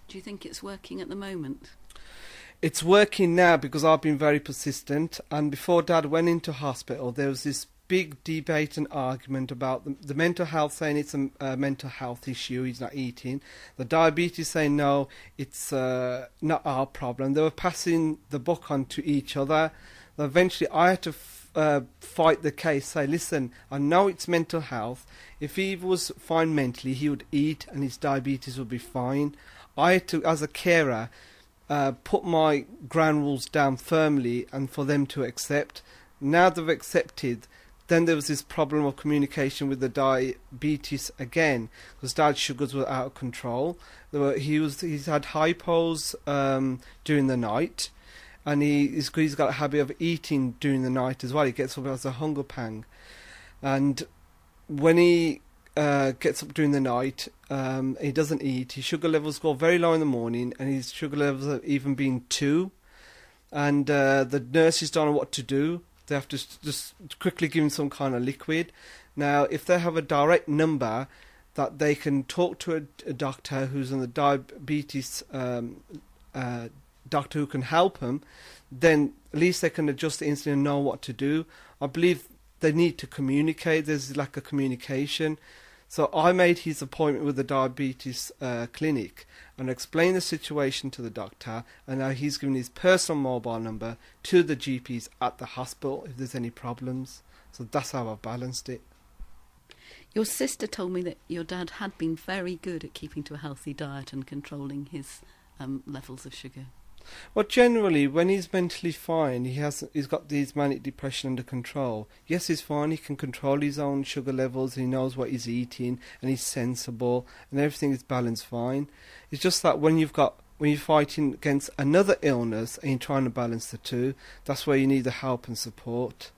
Do you think it's working at the moment? It's working now because I've been very persistent, and before Dad went into hospital there was this big debate and argument about the mental health, saying it's a mental health issue, he's not eating. The diabetes saying no, it's not our problem. They were passing the buck on to each other. Eventually I had to fight the case, say, listen, I know it's mental health. If he was fine mentally, he would eat and his diabetes would be fine. I had to, as a carer, put my ground rules down firmly and for them to accept. Now they've accepted. Then there was this problem of communication with the diabetes again, because Dad's sugars were out of control. He's had hypos during the night, and he's got a habit of eating during the night as well. He gets up as a hunger pang, and when he gets up during the night, he doesn't eat. His sugar levels go very low in the morning, and his sugar levels have even been 2. And the nurses don't know what to do. They have to just quickly give him some kind of liquid. Now, if they have a direct number that they can talk to a doctor who's on the diabetes doctor who can help him, then at least they can adjust the insulin and know what to do. I believe they need to communicate. There's lack of communication. So I made his appointment with the diabetes clinic and explained the situation to the doctor, and now he's given his personal mobile number to the GPs at the hospital if there's any problems. So that's how I've balanced it. Your sister told me that your dad had been very good at keeping to a healthy diet and controlling his levels of sugar. Well, generally, when he's mentally fine, he's got these manic depression under control. Yes, he's fine. He can control his own sugar levels. He knows what he's eating, and he's sensible, and everything is balanced fine. It's just that when you're fighting against another illness and you're trying to balance the two, that's where you need the help and support.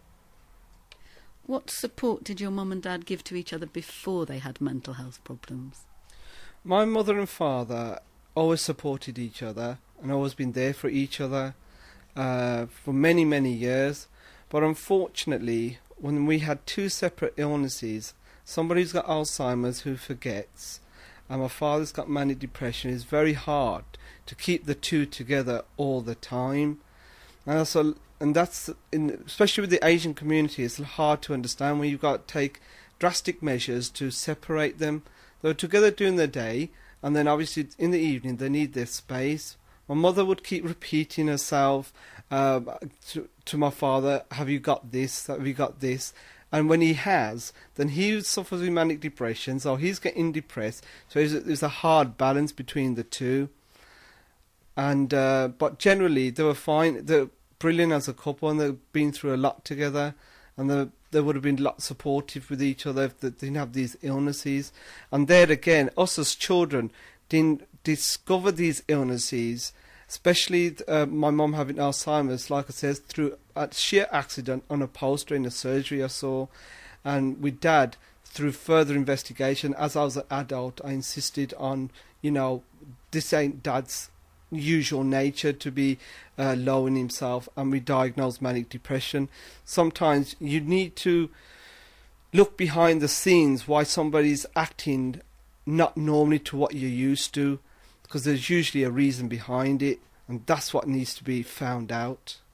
What support did your mum and dad give to each other before they had mental health problems? My mother and father always supported each other and always been there for each other for many, many years. But unfortunately, when we had 2 separate illnesses, somebody's got Alzheimer's who forgets, and my father's got manic depression, it's very hard to keep the two together all the time. And that's, especially with the Asian community, it's hard to understand when you've got to take drastic measures to separate them. They're together during the day, and then obviously in the evening they need their space. My mother would keep repeating herself to my father, have you got this, have you got this? And when he has, then he suffers with manic depression, so he's getting depressed. So there's a hard balance between the two. And but generally they were fine. They're brilliant as a couple, and they've been through a lot together, and they would have been a lot supportive with each other if they didn't have these illnesses. And there again, us as children didn't discover these illnesses, especially my mum having Alzheimer's, like I said, through a sheer accident on a poster in a surgery I saw. And with Dad, through further investigation, as I was an adult, I insisted on, this ain't Dad's usual nature to be low in himself, and we diagnosed manic depression. Sometimes you need to look behind the scenes why somebody's acting not normally to what you're used to, because there's usually a reason behind it, and that's what needs to be found out.